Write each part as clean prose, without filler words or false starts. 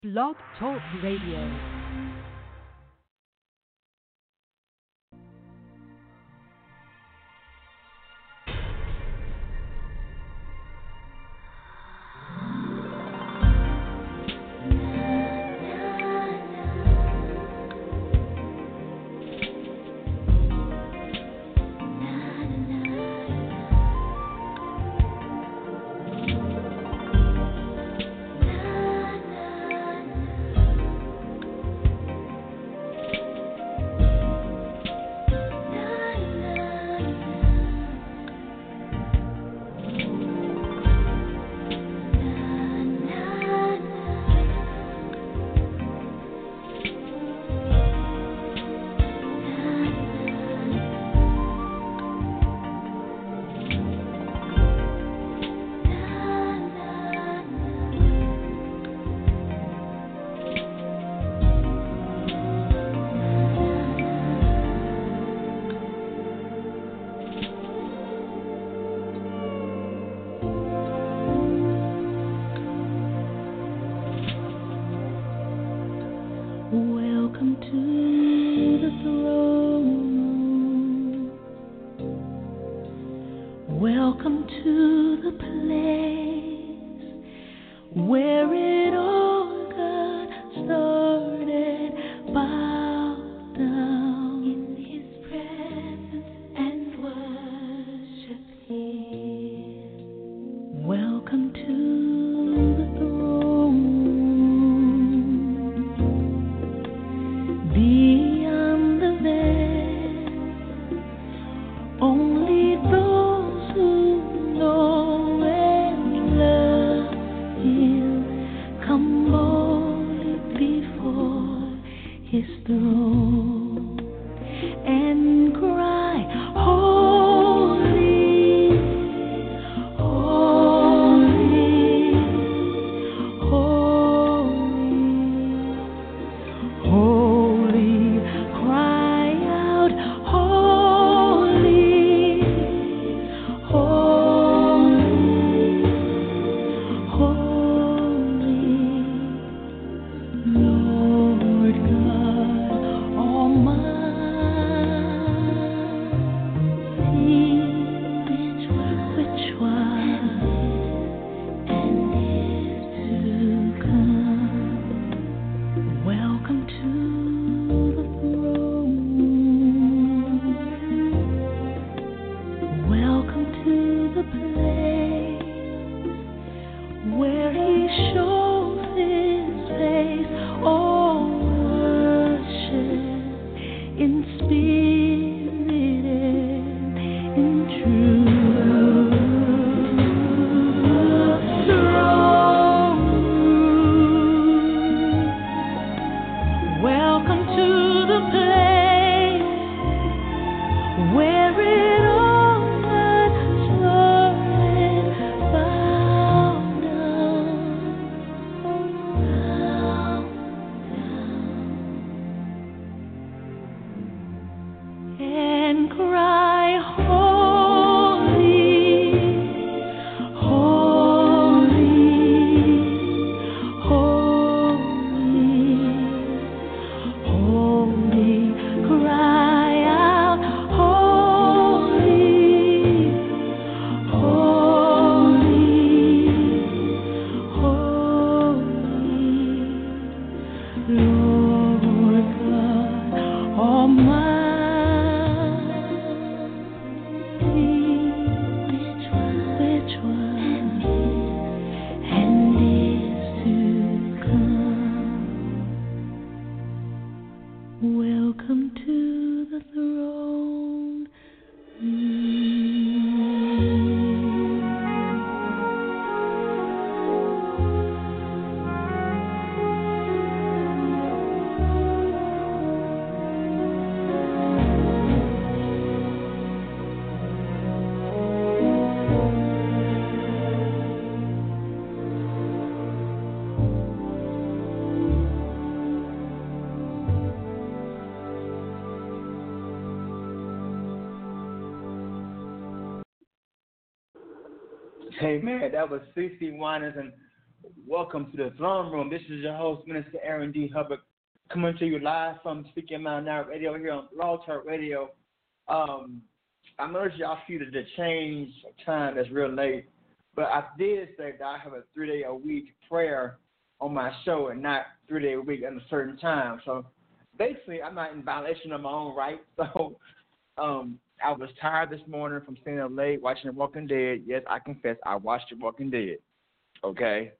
Blog Talk Radio. Welcome to the throne. Welcome to the place where it all got started. Bow down in His presence and worship Him. Welcome to the throne. Beyond the veil, only those who know and love Him come boldly before His throne and cry, Holy, holy, holy, holy. Cry out, holy, holy, holy, Lord God Almighty. Which was and is to come. Welcome to the throne. Welcome to the place where He shows His face. Oh, worship in spirit and in truth. Throne. Welcome to the place where it all got started. Bow down and cry, holy, holy, holy, holy. Cry out, holy, holy, holy, Lord God Almighty. Which was and is to come. Welcome to the throne. Amen. That was CC Winans and welcome to the Throne Room. This is your host, Minister Aaron D. Hubbard, coming to you live from Speaking Mount Now Radio here on Blog Talk Radio. I noticed y'all see that the change of time is real late, but I did say that I have a 3-day-a-week prayer on my show and not 3-day-a-week at a certain time. So basically, I'm not in violation of my own rights. So I was tired this morning from staying up late watching The Walking Dead. Yes, I confess, I watched The Walking Dead. Okay.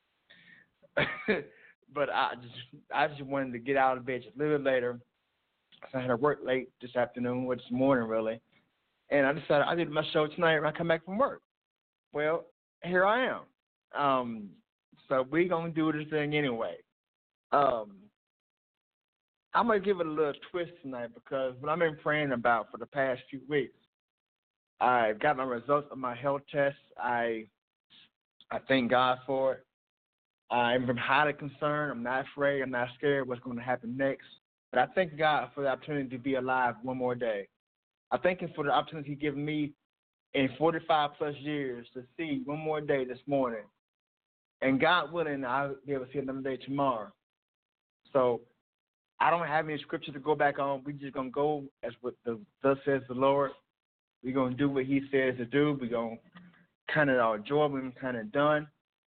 But I just wanted to get out of bed just a little bit later. So I had to work late this afternoon, or this morning really. And I decided I'll do my show tonight when I come back from work. Well, here I am. So we're going to do this thing anyway. I'm going to give it a little twist tonight because what I've been praying about for the past few weeks, I got my results of my health tests. I thank God for it. I'm highly concerned. I'm not afraid. I'm not scared what's going to happen next. But I thank God for the opportunity to be alive one more day. I thank Him for the opportunity He's given me in 45-plus years to see one more day this morning. And God willing, I'll be able to see another day tomorrow. So I don't have any scripture to go back on. We're just going to go as what thus says the Lord. We're going to do what He says to do. We're going to count it our joy when we're kind of done.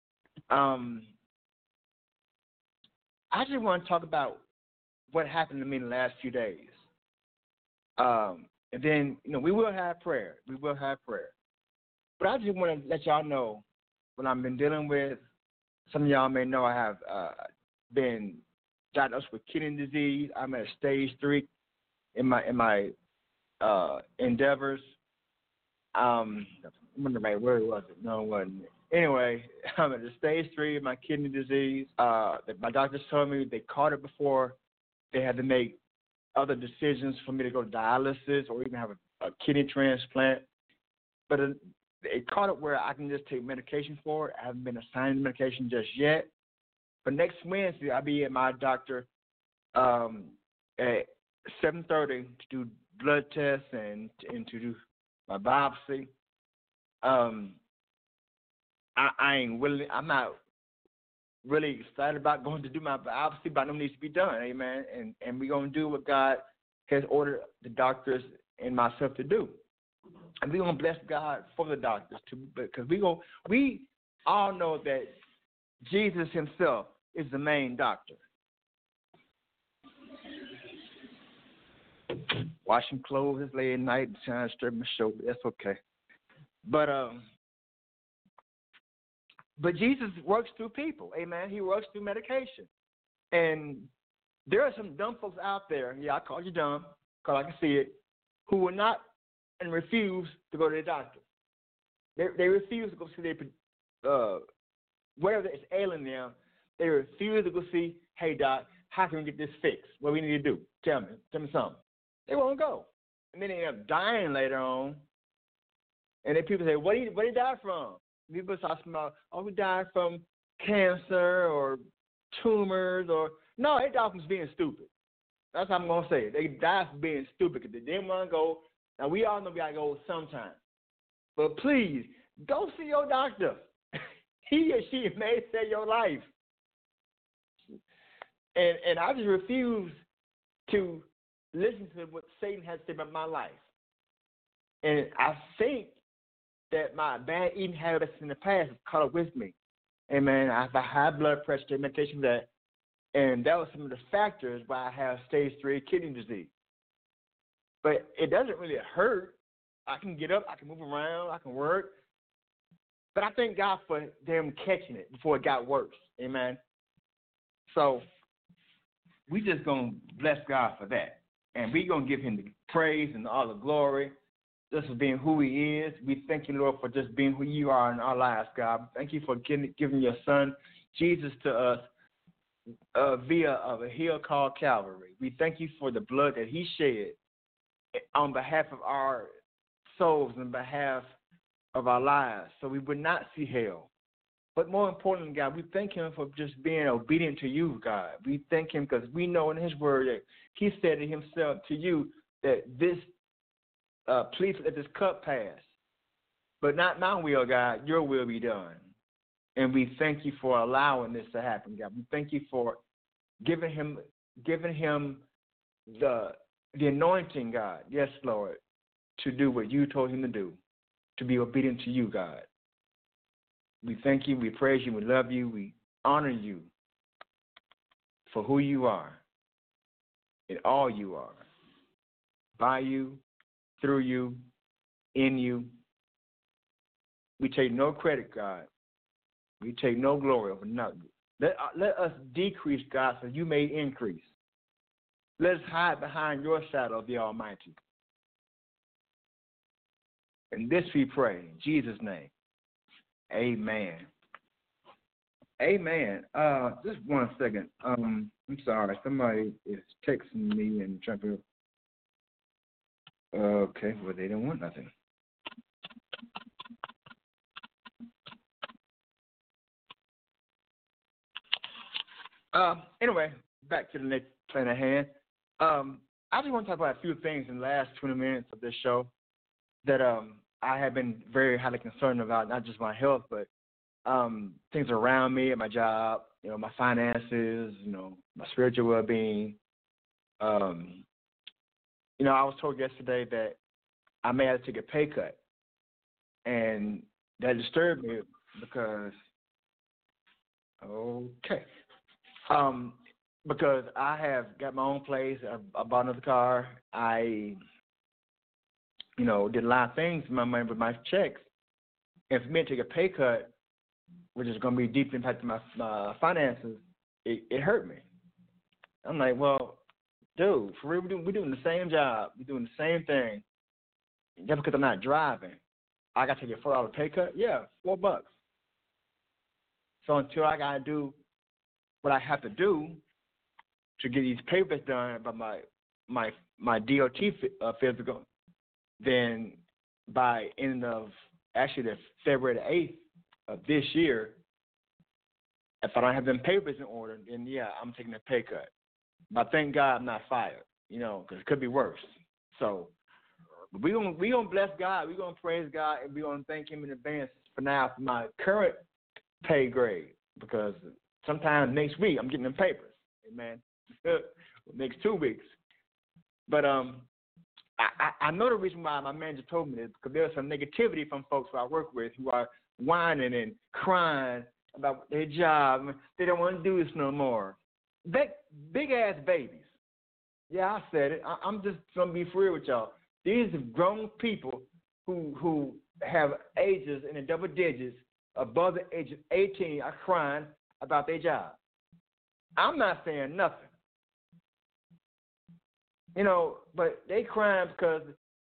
I just want to talk about what happened to me in the last few days. And then, we will have prayer. We will have prayer. But I just want to let y'all know what I've been dealing with. Some of y'all may know I have been diagnosed with kidney disease. I'm at stage 3 in my endeavors. I wonder, where was it? No, it wasn't. Anyway, I'm at the stage 3 of my kidney disease. My doctors told me they caught it before they had to make other decisions for me to go to dialysis or even have a kidney transplant. But they caught it where I can just take medication for it. I haven't been assigned medication just yet. But next Wednesday, I'll be at my doctor at 7:30 to do blood tests and to do my biopsy. I'm not really excited about going to do my biopsy, but I know it needs to be done, amen. And we're going to do what God has ordered the doctors and myself to do. And we're going to bless God for the doctors, too, because we all know that Jesus Himself is the main doctor. Washing clothes late at night and trying to straighten my shoulder, that's okay. But Jesus works through people, amen. He works through medication. And there are some dumb folks out there, I call you dumb, because I can see it, who will not and refuse to go to the doctor. They refuse to go see their, whatever is ailing them, they refuse to go see, hey, doc, how can we get this fixed? What we need to do? Tell me something. They won't go. And then they end up dying later on. And then people say, what did he die from? People talk about, we died from cancer or tumors no, they died from being stupid. That's how I'm going to say it. They died from being stupid because they didn't want to go. Now, we all know we got to go sometime. But please, go see your doctor. He or she may save your life. And I just refuse to listen to what Satan has to say about my life. And I think that my bad eating habits in the past have caught up with me. Amen. I have a high blood pressure, medication for that. And that was some of the factors why I have stage 3 kidney disease. But it doesn't really hurt. I can get up, I can move around, I can work. But I thank God for them catching it before it got worse. Amen. So we just going to bless God for that. And we're going to give Him the praise and all the glory. Just for being who He is. We thank you, Lord, for just being who You are in our lives, God. Thank You for giving Your Son, Jesus, to us via a hill called Calvary. We thank You for the blood that He shed on behalf of our souls and behalf of our lives so we would not see hell. But more importantly, God, we thank Him for just being obedient to You, God. We thank Him because we know in His word that He said to Himself, to You, that this please let this cup pass. But not my will, God, Your will be done. And we thank you for allowing this to happen, God. We thank you for giving him the anointing, God. Yes, Lord, to do what you told him to do, to be obedient to you, God. We thank you, we praise you, we love you, we honor you for who you are and all you are. By you, through you, in you. We take no credit, God. We take no glory over nothing. Let us decrease, God, so you may increase. Let us hide behind your shadow of the Almighty. And this we pray in Jesus' name. Amen. Amen. Just 1 second. I'm sorry. Somebody is texting me and trying to. Okay, well, they don't want nothing. Anyway, back to the next plan at hand. I just want to talk about a few things in the last 20 minutes of this show that I have been very highly concerned about, not just my health, but things around me at my job, my finances, my spiritual well-being. I was told yesterday that I may have to take a pay cut, and that disturbed me because, because I have got my own place. I bought another car. I, did a lot of things with my money, with my checks. And for me to take a pay cut, which is going to be deeply impacting my finances, it hurt me. I'm like, well, dude, for real, we're doing the same job. We're doing the same thing. Just because I'm not driving, I got to take a $4 pay cut? Yeah, $4. So until I got to do what I have to do to get these papers done by my DOT physical, then by end of actually the February the 8th of this year, if I don't have them papers in order, then yeah, I'm taking a pay cut. But thank God I'm not fired, because it could be worse. So we gonna bless God, we're gonna praise God, and we're gonna thank Him in advance for now for my current pay grade, because sometime next week I'm getting them papers. Amen. Next 2 weeks. But I know the reason why my manager told me this, because there's some negativity from folks who I work with who are whining and crying about their job. They don't want to do this no more. Big ass babies. Yeah, I said it. I'm just gonna be free with y'all. These are grown people who have ages in the double digits above the age of 18 are crying about their job. I'm not saying nothing. But they crying because,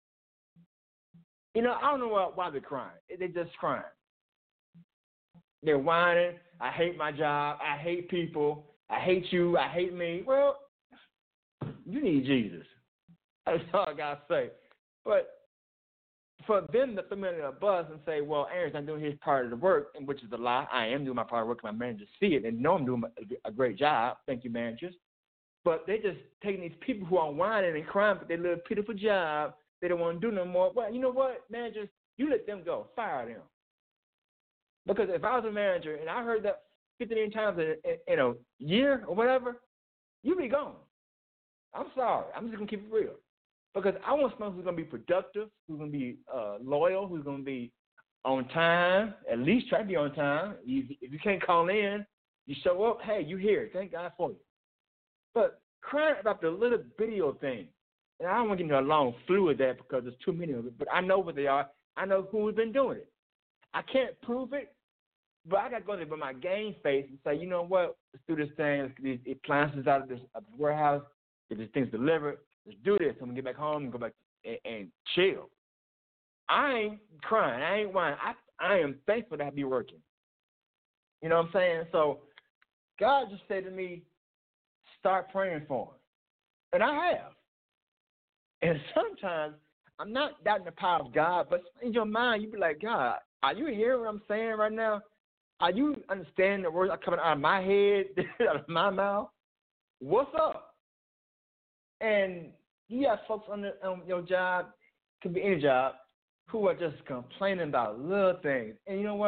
I don't know why they're crying. They're just crying. They're whining. I hate my job. I hate people. I hate you. I hate me. Well, you need Jesus. That's all I got to say. But for them to throw me under a bus and say, well, Aaron's not doing his part of the work, and which is a lie. I am doing my part of work. My managers see it and know I'm doing a great job. Thank you, managers. But they just taking these people who are whining and crying for their little pitiful job. They don't want to do no more. Well, you know what, managers? You let them go. Fire them. Because if I was a manager and I heard that 15 times in a year or whatever, you be gone. I'm sorry. I'm just going to keep it real. Because I want someone who's going to be productive, who's going to be loyal, who's going to be on time, at least try to be on time. If you can't call in, you show up, hey, you here. Thank God for you. But crying about the little video thing, and I don't want to get into a long flu of that because there's too many of it, but I know what they are. I know who's been doing it. I can't prove it, but I got to go there with my game face and say, you know what, let's do this thing. Let's get these appliances out of this warehouse, get these things delivered. Let's do this. I'm going to get back home and go back and chill. I ain't crying. I ain't whining. I am thankful to be working. You know what I'm saying? So God just said to me, start praying for him. And I have. And sometimes I'm not doubting the power of God, but in your mind, you be like, God, are you hearing what I'm saying right now? Are you understanding the words that are coming out of my head, out of my mouth? What's up? And you have folks on your job, could be any job, who are just complaining about little things. And you know what?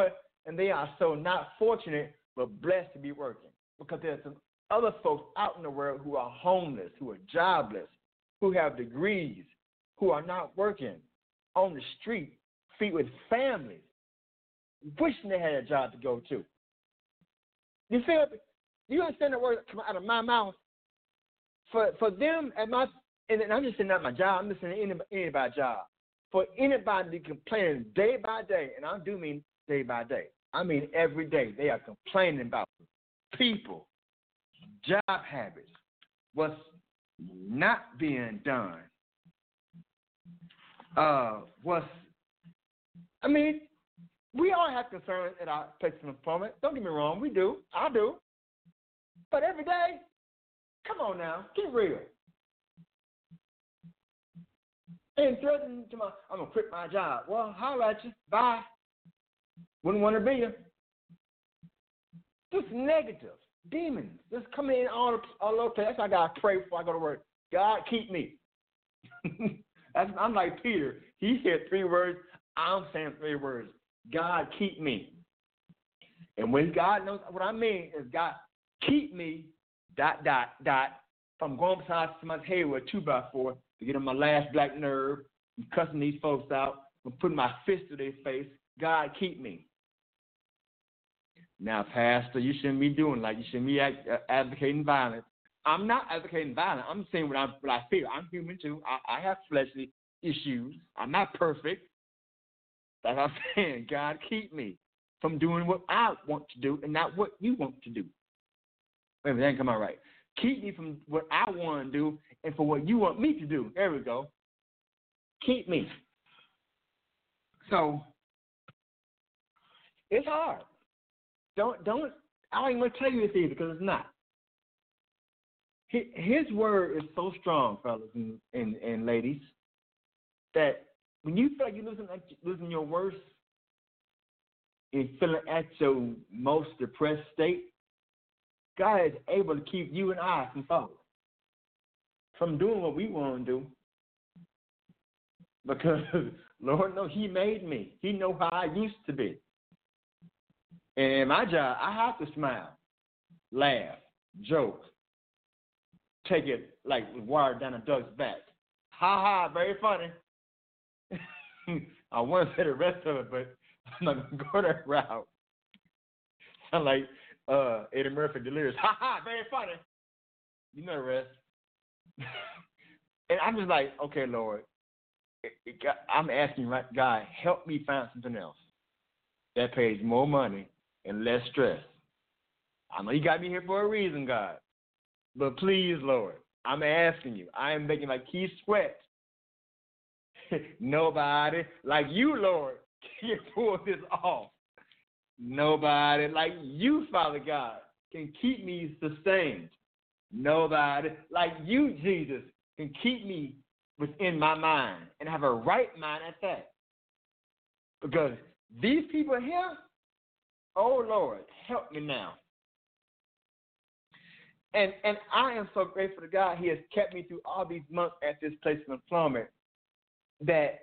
and they are so not fortunate but blessed to be working, because there's some other folks out in the world who are homeless, who are jobless, who have degrees, who are not working on the street, feet with families, wishing they had a job to go to. You feel? Do you understand the words that come out of my mouth? For them at my, and I'm just saying not my job, I'm just saying anybody's job. For anybody complaining day by day, and I do mean day by day, I mean every day, they are complaining about people, job habits, what's not being done. We all have concerns at our place of employment. Don't get me wrong, we do. I do. But every day, come on now, get real. And threatening to I'm going to quit my job. Well, holla at you. Bye. Wouldn't want to be you. Just negative. Demons. Just coming in all over the place. That's why I got to pray before I go to work. God, keep me. I'm like Peter. He said 3 words. I'm saying 3 words. God, keep me. And when God knows what I mean is God, keep me, ... from going beside somebody's head with a 2x4 to get on my last black nerve, from cussing these folks out, from putting my fist to their face. God, keep me. Now, Pastor, you shouldn't be doing like you shouldn't be advocating violence. I'm not advocating violence. I'm saying what I feel. I'm human too. I have fleshly issues. I'm not perfect. Like I'm saying, God, keep me from doing what I want to do and not what you want to do. Wait a minute, that didn't come out right. Keep me from what I want to do and for what you want me to do. There we go. Keep me. So it's hard. Don't. I don't even want to tell you this either because it's not. His word is so strong, fellas and ladies, that when you feel like you're losing your worst and feeling at your most depressed state, God is able to keep you and I from doing what we want to do. Because Lord knows He made me. He knows how I used to be. And in my job, I have to smile, laugh, joke, take it like water down a duck's back. Ha ha, very funny. I want to say the rest of it, but I'm not going to go that route. Sound like Eddie Murphy delirious. Ha ha, very funny. You know the rest. And I'm just like, okay, Lord, I'm asking, right, God, help me find something else that pays more money and less stress. I know you got me here for a reason, God. But please, Lord, I'm asking you. I am making like Keith Sweat. Nobody like you, Lord, can pull this off. Nobody like you, Father God, can keep me sustained. Nobody like you, Jesus, can keep me within my mind and have a right mind at that. Because these people here, oh, Lord, help me now. And I am so grateful to God He has kept me through all these months at this place of employment that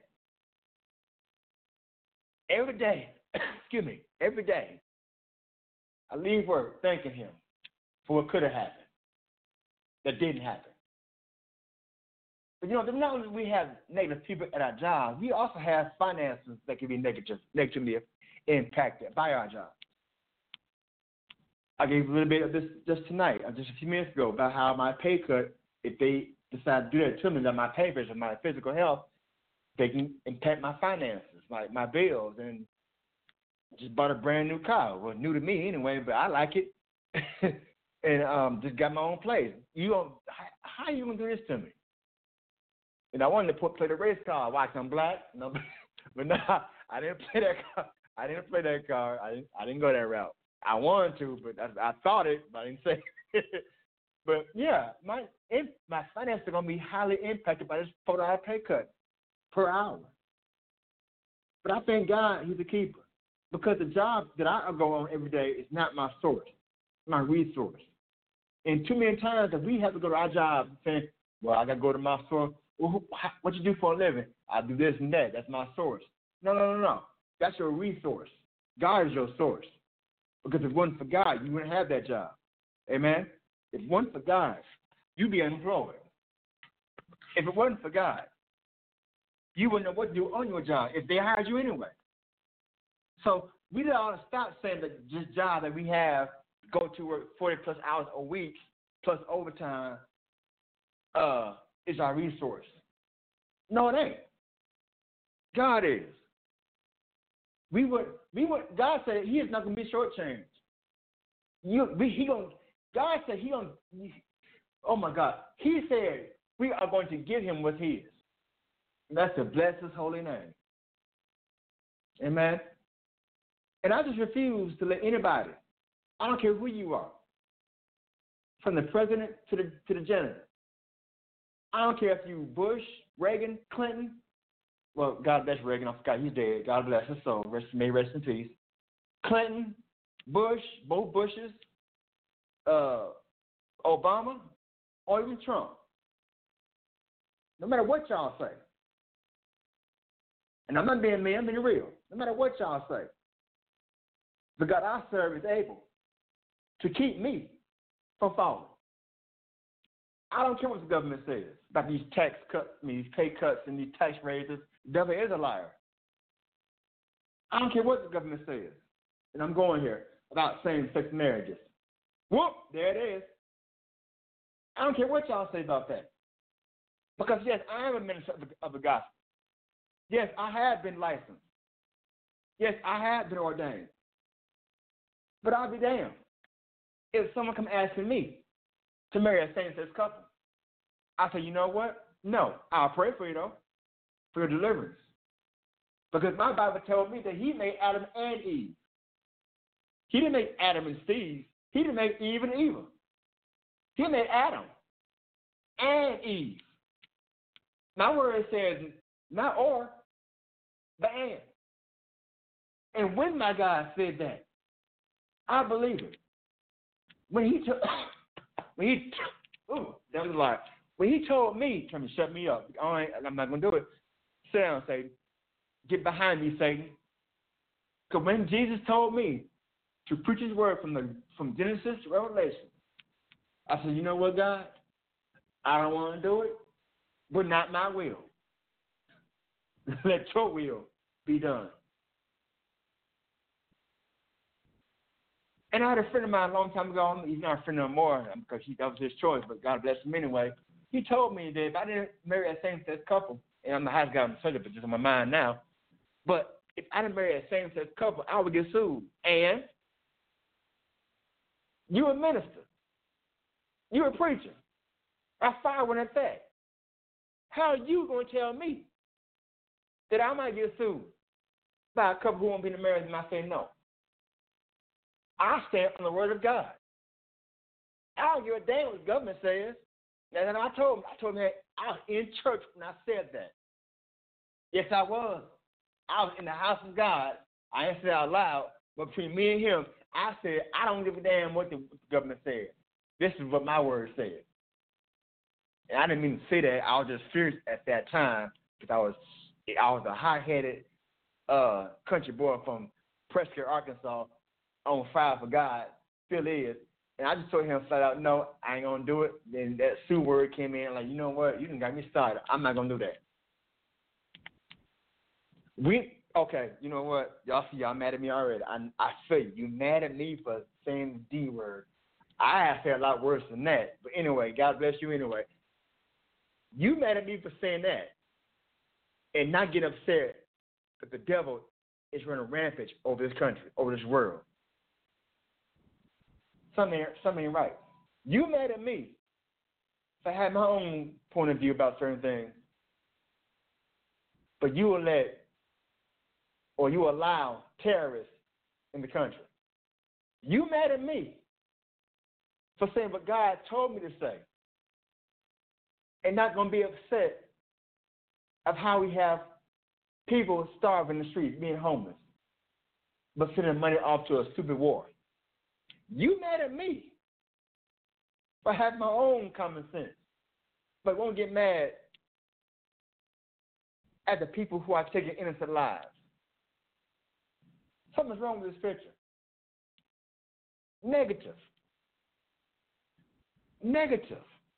every day, every day, I leave work thanking Him for what could have happened that didn't happen. But, not only do we have negative people at our jobs, we also have finances that can be negatively impacted by our job. I gave a little bit of this just tonight, just a few minutes ago, about how my pay cut, if they decide to do that to me, that my pay pressure, my physical health, they can impact my finances, my bills, and just bought a brand new car. Well, new to me anyway, but I like it. And just got my own place. How are you going to do this to me? And I wanted to play the race car. Why? 'Cause I'm black? No, but no, I didn't play that car. I didn't go that route. I wanted to, but I thought it, but I didn't say it. But, yeah, my finances are going to be highly impacted by this $4 pay cut per hour. But I thank God He's a keeper, because the job that I go on every day is not my source, my resource. And too many times that we have to go to our job saying, well, I got to go to my source. Well, what you do for a living? I do this and that. That's my source. No. That's your resource. God is your source. Because if it wasn't for God, you wouldn't have that job. Amen? If it wasn't for God, you'd be unemployed. If it wasn't for God, you wouldn't know what to do on your job if they hired you anyway. So we ought to stop saying that this job that we have, go to work 40 plus hours a week plus overtime, is our resource. No, it ain't. God is. God said He is not going to be shortchanged. God said He going. Oh my God! He said we are going to give Him what He is. And that's to bless His holy name. Amen. And I just refuse to let anybody. I don't care who you are, from the president to the janitor. I don't care if you Bush, Reagan, Clinton. Well, God bless Reagan. I forgot he's dead. God bless his soul. May rest in peace. Clinton, Bush, both Bushes, Obama, or even Trump. No matter what y'all say. And I'm not being mean, I'm being real. No matter what y'all say. The God I serve is able to keep me from falling. I don't care what the government says about these tax cuts, these pay cuts, and these tax raises. The devil is a liar. I don't care what the government says. And I'm going here about same-sex marriages. Whoop, there it is. I don't care what y'all say about that. Because, yes, I am a minister of the gospel. Yes, I have been licensed. Yes, I have been ordained. But I'll be damned if someone come asking me to marry a same-sex couple. I say, you know what? No, I'll pray for you, though, for your deliverance. Because my Bible told me that He made Adam and Eve. He didn't make Adam and Steve. He didn't make Eve and Eva. He made Adam and Eve. My word says not or, but and. And when my God said that, I believe it. When He took, that was a lie. When He told me, trying to shut me up, I'm not going to do it. Sit down, Satan. Get behind me, Satan. Because when Jesus told me to preach His word from Genesis to Revelation, I said, you know what, God? I don't want to do it, but not my will. Let your will be done. And I had a friend of mine a long time ago. He's not a friend no more because that was his choice, but God bless him anyway. He told me that if I didn't marry a same-sex couple, and I'm the highest guy on the subject, but just on my mind now, but if I didn't marry a same-sex couple, I would get sued. And you a minister. You a preacher. I fired one at that. How are you going to tell me that I might get sued by a couple who won't be in the marriage and I say no? I stand on the word of God. I don't give a damn what the government says. And then I told him that I was in church when I said that. Yes, I was. I was in the house of God. I didn't say it out loud, but between me and him, I said, I don't give a damn what the government said. This is what my word said. And I didn't mean to say that. I was just fierce at that time because I was a hot-headed country boy from Prescott, Arkansas, on fire for God, still is. And I just told him flat out, no, I ain't going to do it. Then that sue word came in, like, you know what? You done got me started. I'm not going to do that. Okay, you know what? Y'all see y'all mad at me already. I feel you. You mad at me for saying the D word. I have said a lot worse than that. But anyway, God bless you anyway. You mad at me for saying that and not get upset that the devil is running rampage over this country, over this world. Something ain't right. You mad at me for having my own point of view about certain things, but you will you allow terrorists in the country. You mad at me for saying what God told me to say and not going to be upset of how we have people starving in the streets, being homeless, but sending money off to a stupid war. You mad at me for having my own common sense, but won't get mad at the people who are taking innocent lives. Something's wrong with this picture. Negative. Negative.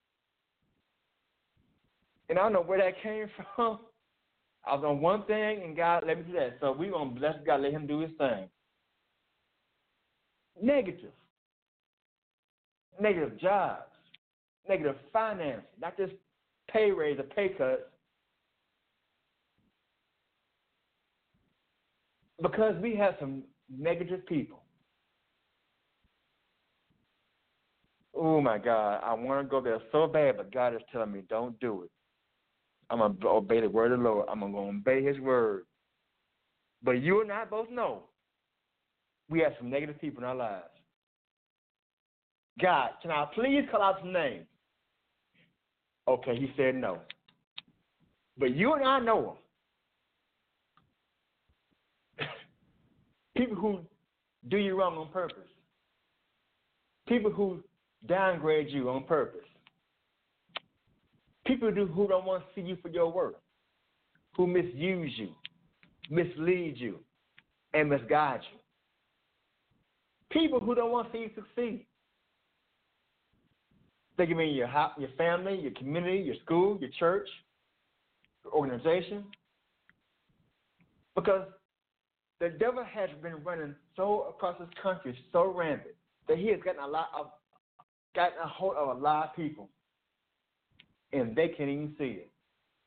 And I don't know where that came from. I was on one thing, and God let me do that. So we're going to bless God, let him do his thing. Negative. Negative jobs. Negative finance. Not just pay raise or pay cuts. Because we have some negative people. Oh, my God. I want to go there so bad, but God is telling me, don't do it. I'm going to obey the word of the Lord. I'm going to obey his word. But you and I both know we have some negative people in our lives. God, can I please call out some names? Okay, he said no. But you and I know them. People who do you wrong on purpose. People who downgrade you on purpose. People who don't want to see you for your worth. Who misuse you, mislead you, and misguide you. People who don't want to see you succeed. They can mean your family, your community, your school, your church, your organization. Because the devil has been running so across this country, so rampant, that he has gotten a hold of a lot of people, and they can't even see it.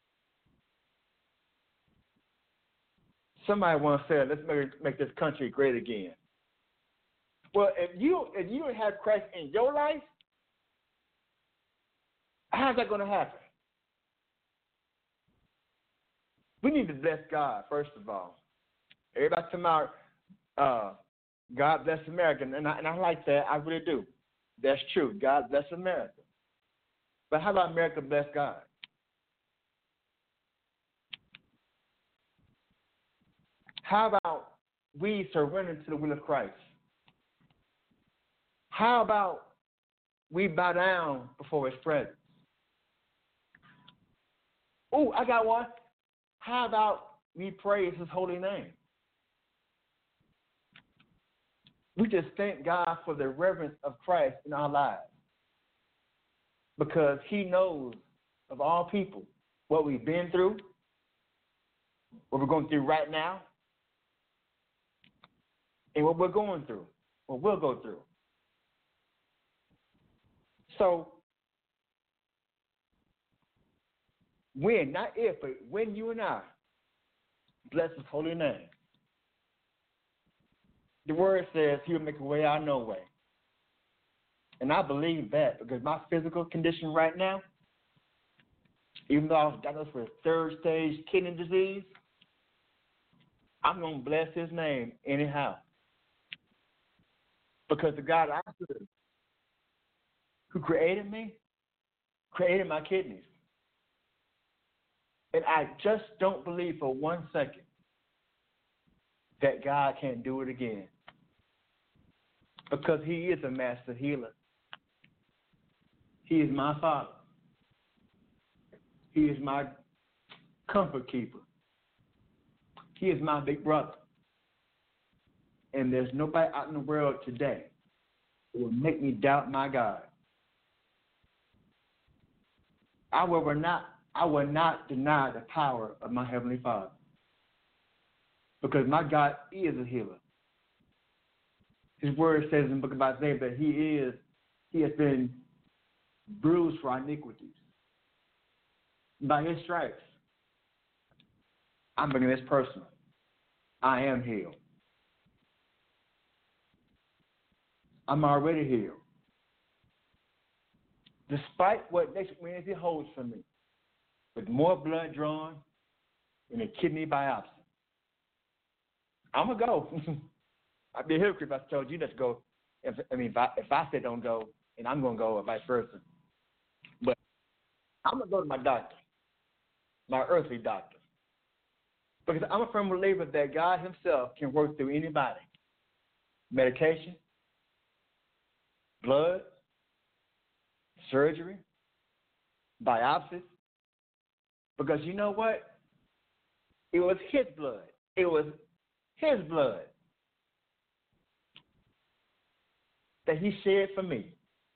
Somebody once said, "Let's make this country great again." Well, if you have Christ in your life, how's that going to happen? We need to bless God, first of all. Everybody talking about God bless America, and I like that. I really do. That's true. God bless America. But how about America bless God? How about we surrender to the will of Christ? How about we bow down before his presence? Oh, I got one. How about we praise his holy name? We just thank God for the reverence of Christ in our lives, because he knows of all people what we've been through, what we're going through right now, and what we're going through, what we'll go through. So, when, not if, but when you and I bless his holy name, the word says he'll make a way out of no way. And I believe that, because my physical condition right now, even though I was diagnosed with third stage kidney disease, I'm going to bless his name anyhow. Because the God I serve, who created me, created my kidneys. And I just don't believe for 1 second that God can't do it again. Because he is a master healer. He is my Father. He is my comfort keeper. He is my big brother. And there's nobody out in the world today who will make me doubt my God. I will not deny the power of my Heavenly Father. Because my God is a healer. His word says in the book of Isaiah that he has been bruised for our iniquities. By his stripes, I'm bringing this personal. I am healed. I'm already healed. Despite what next Wednesday holds for me, with more blood drawn and a kidney biopsy, I'm going to go. I'd be a hypocrite if I told you let's go. If I said don't go, and I'm going to go, or vice versa. But I'm going to go to my doctor, my earthly doctor. Because I'm a firm believer that God himself can work through anybody. Medication, blood, surgery, biopsies. Because you know what? It was his blood. It was his blood that he shed for me.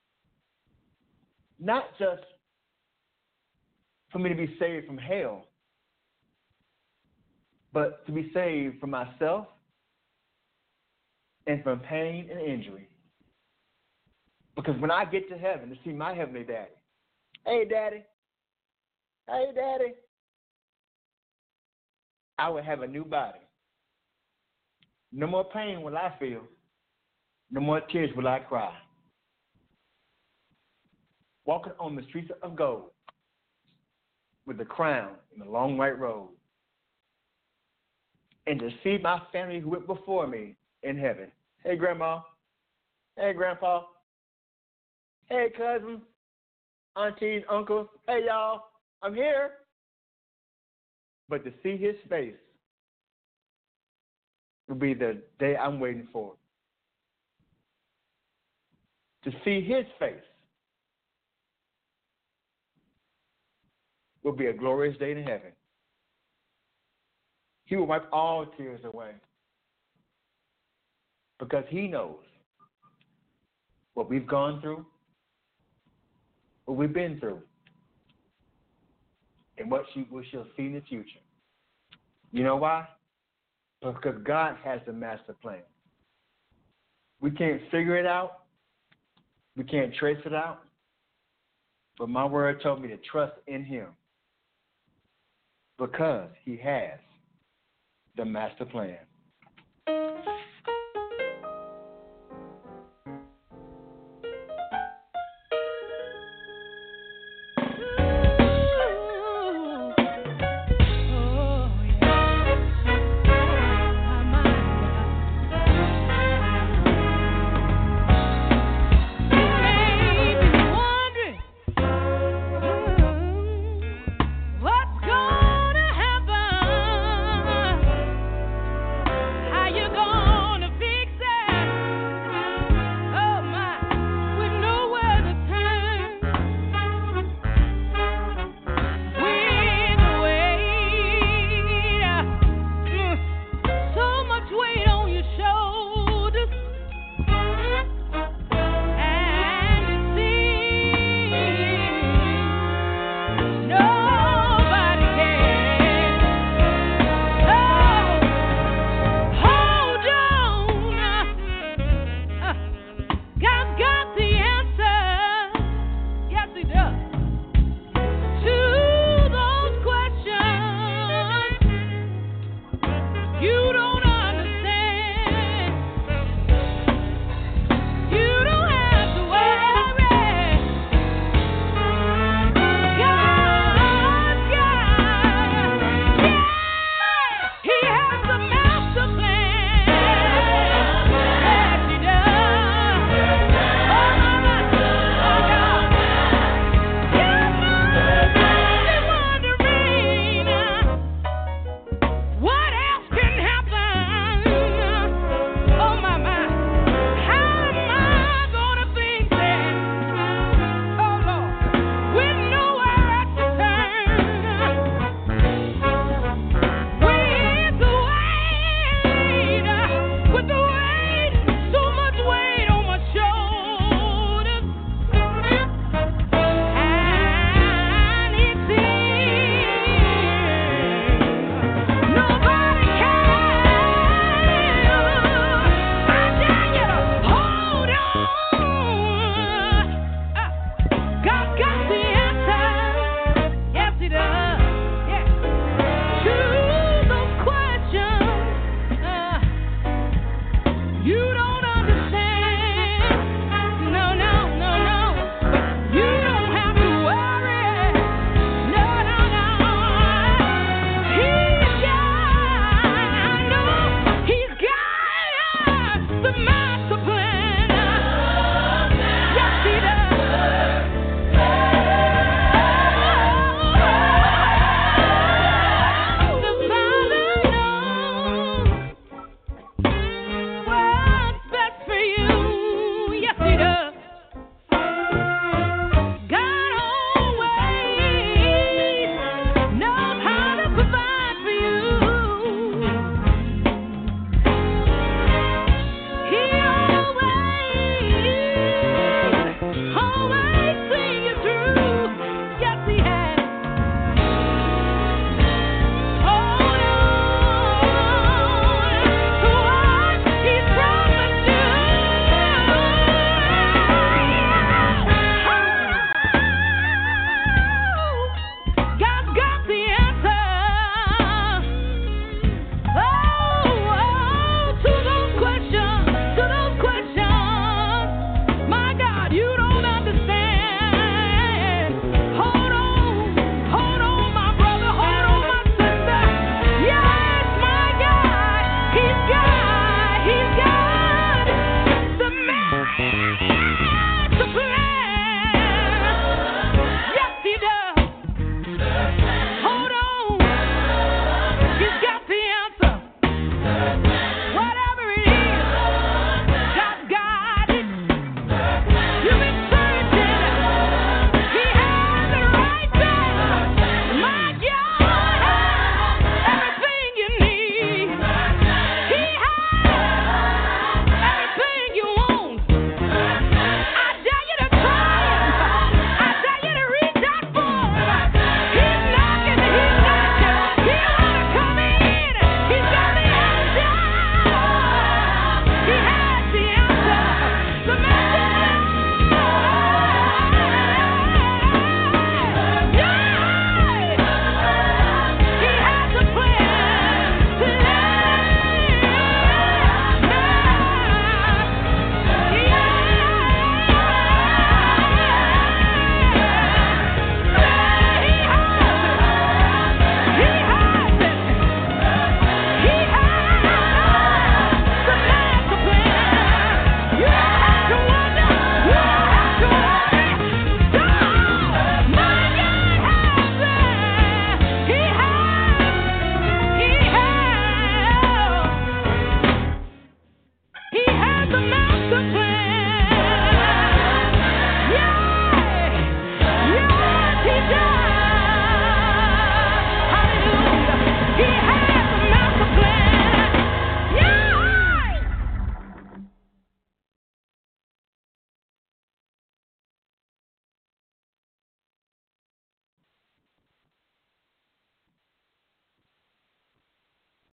Not just for me to be saved from hell, but to be saved from myself and from pain and injury. Because when I get to heaven to see my heavenly daddy, hey, daddy, I will have a new body. No more pain will I feel. No more tears will I cry. Walking on the streets of gold with the crown and the long white robe. And to see my family who went before me in heaven. Hey, Grandma. Hey, Grandpa. Hey, cousins, aunties, uncles. Hey, y'all. I'm here. But to see his face will be the day I'm waiting for. To see his face will be a glorious day in heaven. He will wipe all tears away because he knows what we've gone through, what we've been through, and what we shall see in the future. You know why? Because God has the master plan. We can't figure it out. We can't trace it out. But my word told me to trust in him because he has the master plan. God's got the answer. Yes, he does.